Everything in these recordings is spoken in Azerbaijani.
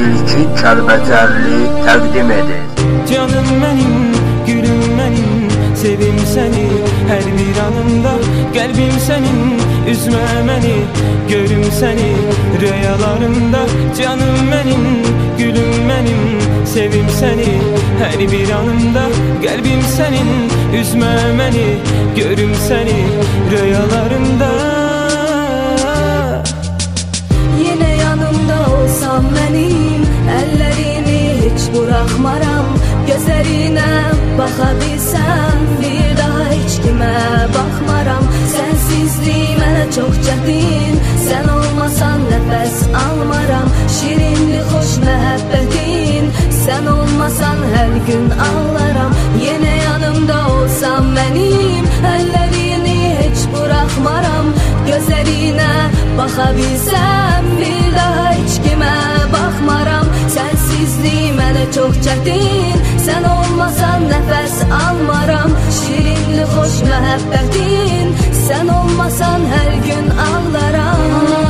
İlkin Kəlbəcərli təqdim edir. Canım mənim, gülüm mənim, sevim səni hər bir anımda. Qəlbim sənin, üzmə məni, görüm səni rüyalarımda. Canım mənim, gülüm mənim, sevim səni hər bir anımda. Qəlbim sənin, üzmə məni, görüm səni rüyalarımda. Yenə yanımda olsam mənim, əllərini heç buraxmaram. Gözlərinə baxa bilsəm, bir daha heç kimə baxmaram. Sənsizlik mənə çox çətin, sən olmasan nəfəs almaram. Şirinli xoş məhəbbətin, sən olmasan hər gün ağlaram. Yenə yanımda olsam mənim, əllərini heç buraxmaram. Gözlərinə baxa bilsəm, bir daha heç kimə baxmaram. Sənsizlik mənə çox çətin, sən olmasan nəfəs almaram. Şirinli xoş məhəbbətin, sən olmasan hər gün ağlaram.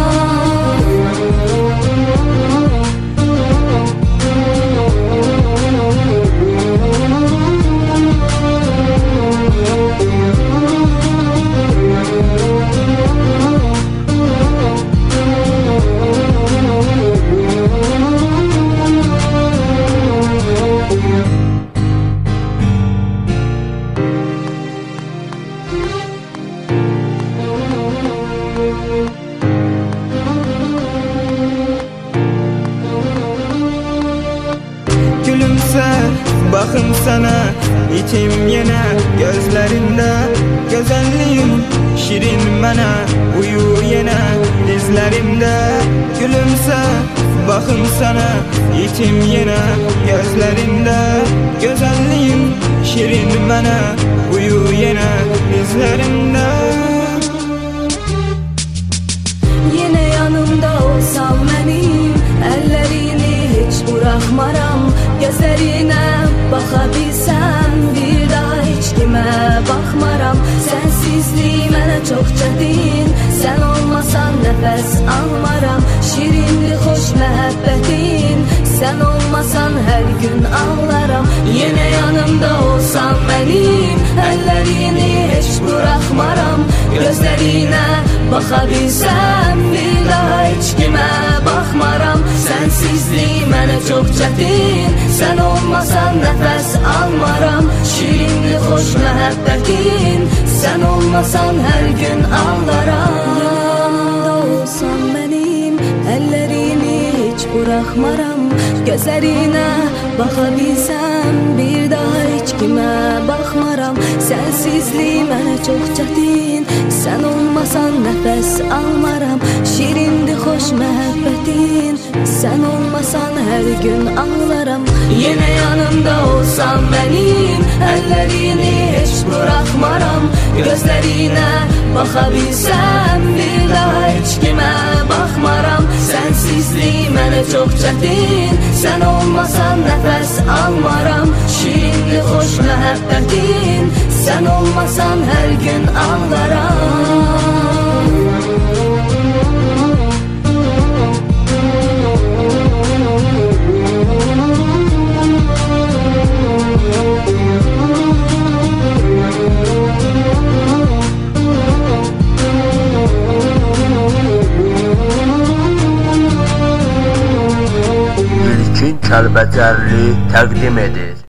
Gülümsə, baxım sənə, itim yenə gözlərində. Gözəlliyin şirin mənə, uyu yenə dizlərimdə. Gülümsə, baxım sənə, itim yenə gözlərində. Gözəlliyin şirin mənə, uyu yenə dizlərimdə. Yenə yanımda olsam mənim, əllərini heç buraxmaram. Gözlərinə baxa bilsəm, bir daha heç kimə baxmaram. Sənsizlik mənə çox çətin, sən olmasan nəfəs almaram. Şirinli xoş məhəbbətin, sən olmasan hər gün ağlaram. Yenə yanımda olsam mənim, əllərini heç buraxmaram. Gözlərinə baxa bilsəm, bir daha heç kimə baxmaram. Sənsizlik mənə çox çətin, sən olmasan nəfəs almaram. Şirinli xoş məhəbbətin, sən olmasan hər gün ağlaram. Yanımda olsam mənim, əllərini heç buraxmaram. Gözlərinə baxa bilsəm, bir daha heç kimə baxmaram. Sənsizlik mənə çox çətin, sən olmasan nəfəs almaram. Şirindir xoş məhəbbətin, sən olmasan hər gün ağlaram. Yenə yanımda olsam mənim, əllərini heç buraxmaram. Gözlərinə baxa bilsəm, bir daha heç kimə baxmaram. Sənsizlik mənə çox çətin, sən olmasan nəfəs almaram. Şirindir xoş məhəbbətin, sən olmasan hər gün ağlaram. İlkin Kəlbəcərli təqdim edir.